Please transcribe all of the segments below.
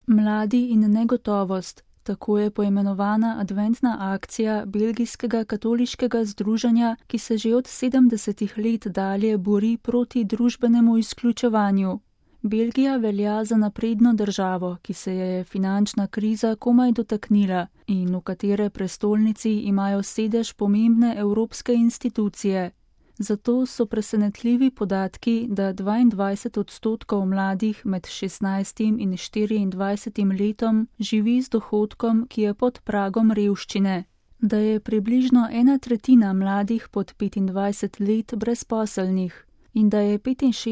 Mladi in negotovost, tako je poimenovana adventna akcija belgijskega katoliškega združenja, ki se že od 70. let dalje bori proti družbenemu izključevanju. Belgija velja za napredno državo, ki se je finančna kriza komaj dotaknila in v katere prestolnici imajo sedež pomembne evropske institucije. Zato so presenetljivi podatki, da 22% mladih med 16 in 24 letom živi z dohodkom, ki je pod pragom revščine, da je približno 1/3 mladih pod 25 let brezposelnih in da je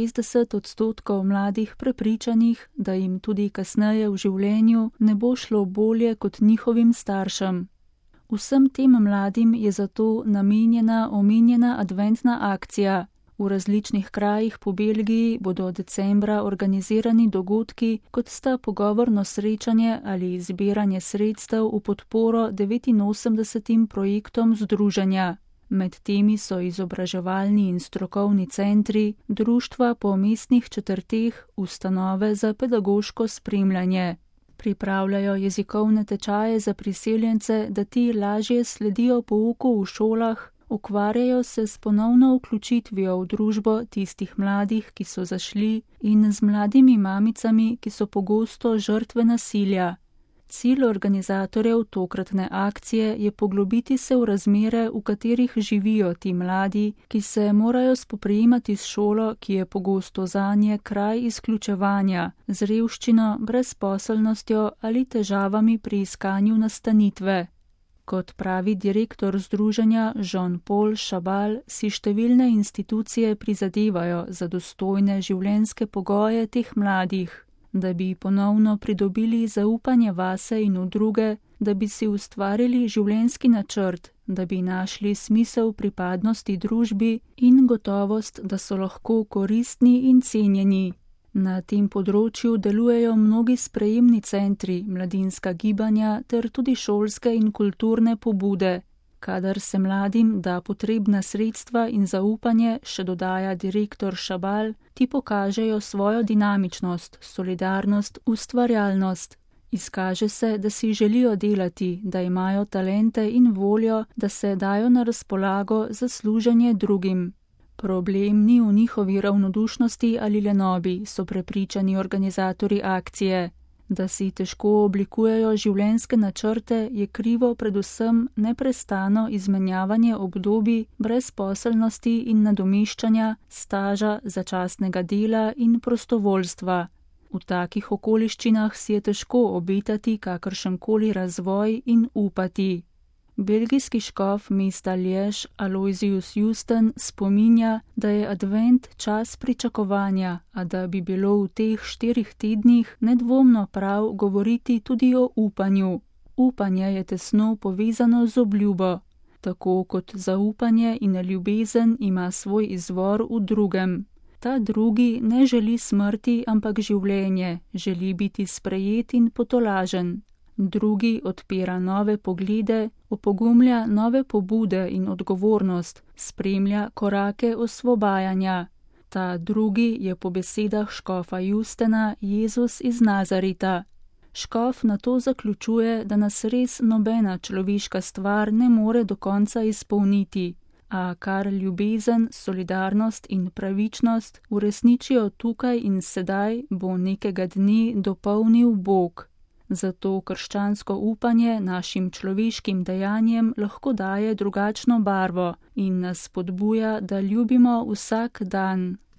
65% mladih prepričanih, da jim tudi kasneje v življenju ne bo šlo bolje kot njihovim staršem. Vsem tem mladim je zato namenjena omenjena adventna akcija. V različnih krajih po Belgiji bodo decembra organizirani dogodki, kot sta pogovorno srečanje ali zbiranje sredstev v podporo 89 projektom združenja. Med temi so izobraževalni in strokovni centri, društva po mestnih četrteh, ustanove za pedagoško spremljanje. Pripravljajo jezikovne tečaje za priseljence, da ti lažje sledijo pouku v šolah, ukvarjajo se s ponovno vključitvijo v družbo tistih mladih, ki so zašli, in z mladimi mamicami, ki so pogosto žrtve nasilja. Cilj organizatorjev tokratne akcije je poglobiti se v razmere, v katerih živijo ti mladi, ki se morajo spoprijemati s šolo, ki je pogosto zanje kraj izključevanja, z revščino, brezposelnostjo ali težavami pri iskanju nastanitve. Kot pravi direktor združenja Jean-Paul Chabal, si številne institucije prizadevajo za dostojne življenjske pogoje teh mladih, da bi ponovno pridobili zaupanje vase in v druge, da bi si ustvarili življenjski načrt, da bi našli smisel pripadnosti družbi in gotovost, da so lahko koristni in cenjeni. Na tem področju delujejo mnogi sprejemni centri, mladinska gibanja ter tudi šolske in kulturne pobude. Kadar se mladim da potrebna sredstva in zaupanje, še dodaja direktor Chabal, ti pokažejo svojo dinamičnost, solidarnost, ustvarjalnost. Izkaže se, da si želijo delati, da imajo talente in voljo, da se dajo na razpolago za služenje drugim. Problem ni v njihovi ravnodušnosti ali lenobi, so prepričani organizatorji akcije. Da si težko oblikujejo življenjske načrte, je krivo predvsem neprestano izmenjavanje obdobij brezposelnosti in nadomeščanja, staža, začasnega dela in prostovoljstva. V takih okoliščinah si je težko obetati kakršenkoli razvoj in upati. Belgijski škof mesta Liège Aloysius Justen spominja, da je advent čas pričakovanja, a da bi bilo v teh 4 tednih nedvomno prav govoriti tudi o upanju. Upanje je tesno povezano z obljubo. Tako kot zaupanje in ljubezen ima svoj izvor v drugem. Ta drugi ne želi smrti, ampak življenje, želi biti sprejet in potolažen. Drugi odpira nove poglede, opogumlja nove pobude in odgovornost, spremlja korake osvobajanja. Ta drugi je po besedah škofa Justena Jezus iz Nazareta. Škof nato zaključuje, da nas res nobena človeška stvar ne more do konca izpolniti, a kar ljubezen, solidarnost in pravičnost uresničijo tukaj in sedaj, bo nekega dne dopolnil Bog. Zato krščansko upanje našim človeškim dejanjem lahko daje drugačno barvo in nas spodbuja, da ljubimo vsak dan.